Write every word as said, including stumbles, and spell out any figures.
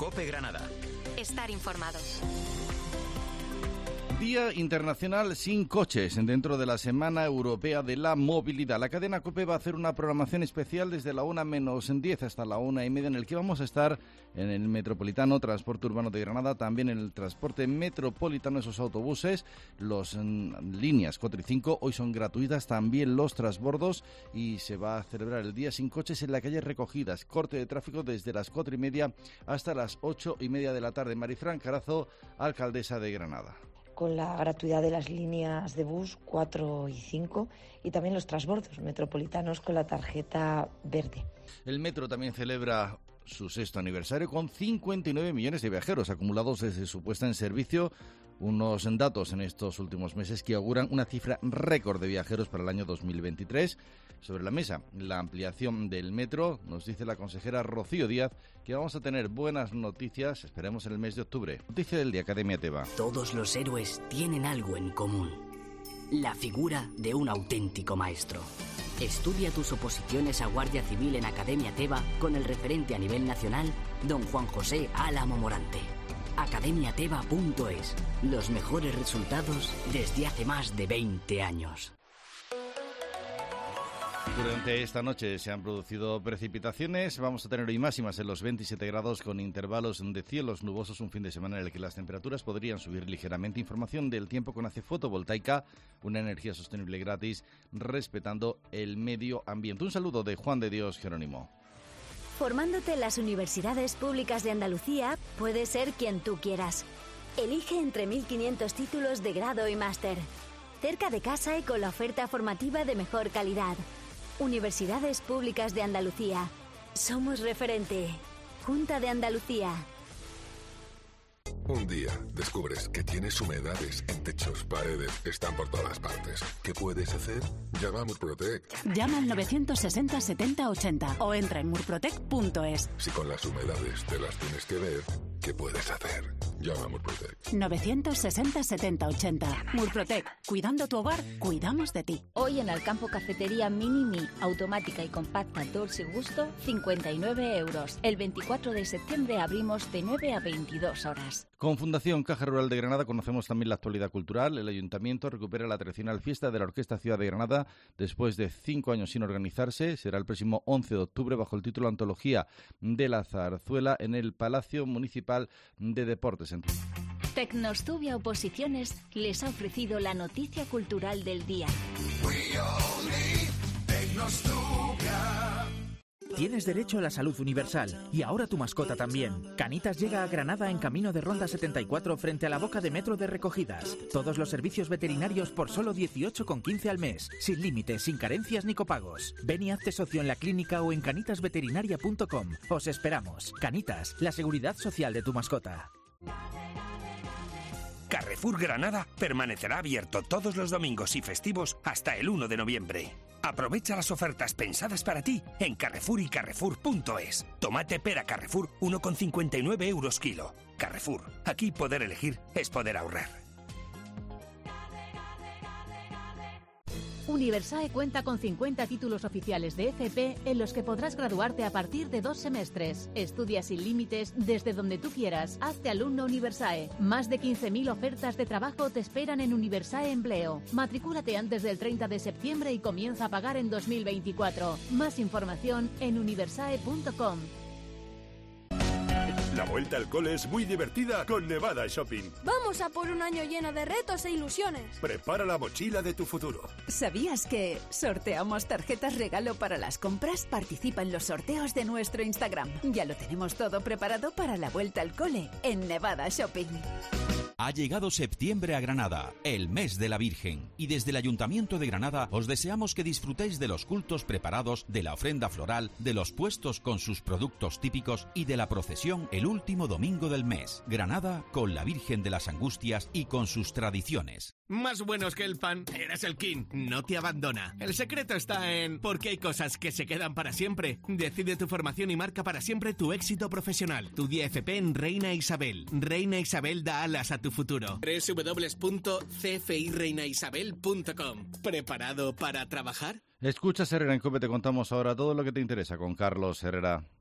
COPE Granada. Estar informados. Día Internacional sin Coches, dentro de la Semana Europea de la Movilidad. La cadena COPE va a hacer una programación especial desde la una menos diez hasta la una y media, en el que vamos a estar en el Metropolitano, Transporte Urbano de Granada, también en el transporte metropolitano, esos autobuses, las líneas cuatro y cinco, hoy son gratuitas, también los transbordos, y se va a celebrar el Día sin Coches en la calle Recogidas. Corte de tráfico desde las cuatro y media hasta las ocho y media de la tarde. Marifran Carazo, alcaldesa de Granada. Con la gratuidad de las líneas de bus cuatro y cinco y también los transbordos metropolitanos con la tarjeta verde. El metro también celebra su sexto aniversario con cincuenta y nueve millones de viajeros acumulados desde su puesta en servicio. Unos datos en estos últimos meses que auguran una cifra récord de viajeros para el año dos mil veintitrés. Sobre la mesa, la ampliación del metro, nos dice la consejera Rocío Díaz que vamos a tener buenas noticias, esperemos en el mes de octubre. Noticia del día, Academia Teva. Todos los héroes tienen algo en común: la figura de un auténtico maestro. Estudia tus oposiciones a Guardia Civil en Academia Teva con el referente a nivel nacional, don Juan José Álamo Morante. academia teva punto es. Los mejores resultados desde hace más de veinte años. Durante esta noche se han producido precipitaciones. Vamos a tener hoy máximas en los veintisiete grados con intervalos de cielos nubosos, un fin de semana en el que las temperaturas podrían subir ligeramente. Información del tiempo con A C E Fotovoltaica, una energía sostenible gratis, respetando el medio ambiente. Un saludo de Juan de Dios Jerónimo. Formándote en las universidades públicas de Andalucía, puedes ser quien tú quieras. Elige entre mil quinientos títulos de grado y máster. Cerca de casa y con la oferta formativa de mejor calidad. Universidades Públicas de Andalucía. Somos referente. Junta de Andalucía. Un día descubres que tienes humedades en techos, paredes, están por todas partes. ¿Qué puedes hacer? Llama a Murprotec. Llama al novecientos sesenta setenta ochenta o entra en murprotec punto es. Si con las humedades te las tienes que ver, ¿qué puedes hacer? Llama a Murprotec. novecientos sesenta setenta ochenta. Murprotec. Cuidando tu hogar, cuidamos de ti. Hoy en Alcampo Cafetería Mini Mi, automática y compacta Dolce Gusto, cincuenta y nueve euros. El veinticuatro de septiembre abrimos de nueve a veintidós horas. Con Fundación Caja Rural de Granada conocemos también la actualidad cultural. El Ayuntamiento recupera la tradicional fiesta de la Orquesta Ciudad de Granada después de cinco años sin organizarse. Será el próximo once de octubre bajo el título Antología de la Zarzuela en el Palacio Municipal de Deportes. Tecnostubia Oposiciones les ha ofrecido la noticia cultural del día. Tienes derecho a la salud universal y ahora tu mascota también. Canitas llega a Granada en camino de Ronda setenta y cuatro frente a la boca de metro de Recogidas. Todos los servicios veterinarios por solo dieciocho con quince al mes, sin límites, sin carencias ni copagos. Ven y hazte socio en la clínica o en canitas veterinaria punto com. Os esperamos. Canitas, la seguridad social de tu mascota. Carrefour Granada permanecerá abierto todos los domingos y festivos hasta el uno de noviembre. Aprovecha las ofertas pensadas para ti en Carrefour y carrefour punto es. Tomate pera Carrefour uno con cincuenta y nueve euros kilo. Carrefour, aquí poder elegir es poder ahorrar. Universae cuenta con cincuenta títulos oficiales de F P en los que podrás graduarte a partir de dos semestres. Estudia sin límites desde donde tú quieras. Hazte alumno Universae. Más de quince mil ofertas de trabajo te esperan en Universae Empleo. Matricúlate antes del treinta de septiembre y comienza a pagar en dos mil veinticuatro. Más información en universae punto com. La vuelta al cole es muy divertida con Nevada Shopping. Vamos a por un año lleno de retos e ilusiones. Prepara la mochila de tu futuro. ¿Sabías que sorteamos tarjetas regalo para las compras? Participa en los sorteos de nuestro Instagram. Ya lo tenemos todo preparado para la vuelta al cole en Nevada Shopping. Ha llegado septiembre a Granada, el mes de la Virgen, y desde el Ayuntamiento de Granada os deseamos que disfrutéis de los cultos preparados, de la ofrenda floral, de los puestos con sus productos típicos y de la procesión el último domingo del mes. Granada con la Virgen de las Angustias y con sus tradiciones. Más buenos que el pan, eres el King, no te abandona. El secreto está en porque hay cosas que se quedan para siempre. Decide tu formación y marca para siempre tu éxito profesional. Tu día F P en Reina Isabel. Reina Isabel da alas a tu futuro. doble u doble u doble u punto c f i reina isabel punto com. ¿Preparado para trabajar? Escuchas Herrera en COPE, te contamos ahora todo lo que te interesa con Carlos Herrera.